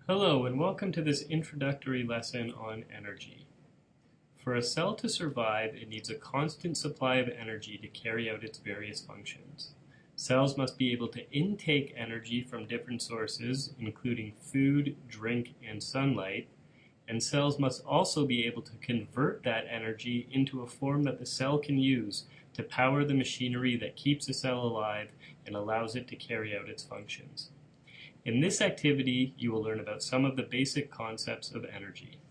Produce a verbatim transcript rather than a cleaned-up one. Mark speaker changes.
Speaker 1: Hello and welcome to this introductory lesson on energy. For a cell to survive, it needs a constant supply of energy to carry out its various functions. Cells must be able to intake energy from different sources, including food, drink, and sunlight, and cells must also be able to convert that energy into a form that the cell can use to power the machinery that keeps the cell alive and allows it to carry out its functions. In this activity, you will learn about some of the basic concepts of energy.